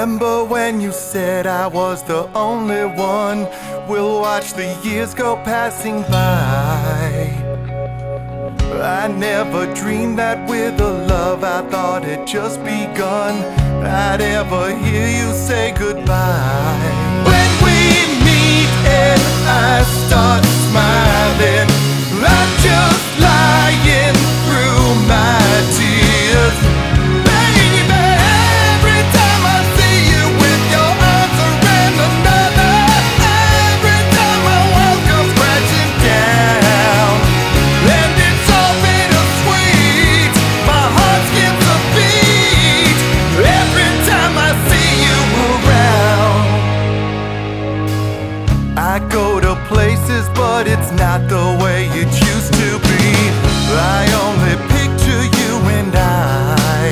remember when you said I was the only one? We'll watch the years go passing by. I never dreamed that with a love I thought had just begun, I'd ever hear you say goodbye. When we meet and I start smiling, I'm just lying through my tears. Baby, every time I see you with your arms around another, every time my world comes crashing down, and it's all bittersweet, my heart skips a beat every time I see you around. I go to places, but it's not the way it used to be. I only picture you and I.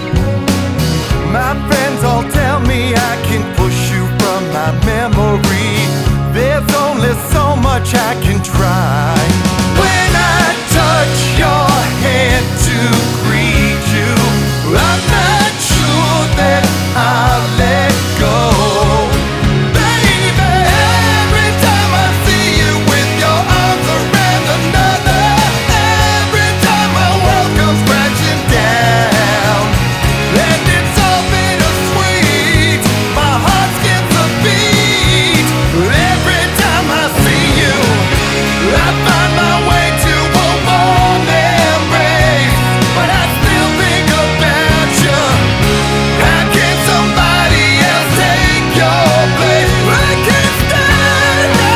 My friends all tell me I can push you from my memory. There's only so much I can try. When I touch your hand to greet you, I'm not sure that I'll let go. Baby, every time I see you with your arms around another, every time my world comes crashing down, and it's all bittersweet, my heart skips a beat. Every time I see you, I find my way to a warm embrace, but I still think about you. How can somebody else take your place? I can't stand it.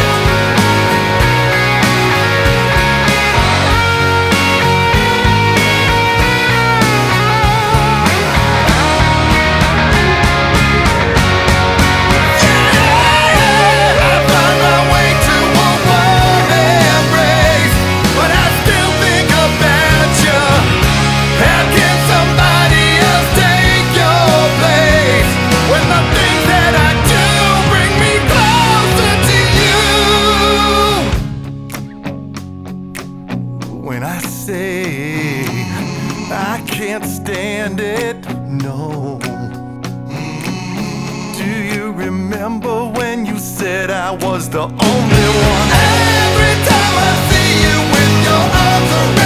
I find my way to a warm embrace, but I still think about you. How can somebody else take your place when the things that I do bring me closer to you? When I say I can't stand it, no. Do you remember when you said I was the only one? Every time I see you with your arms around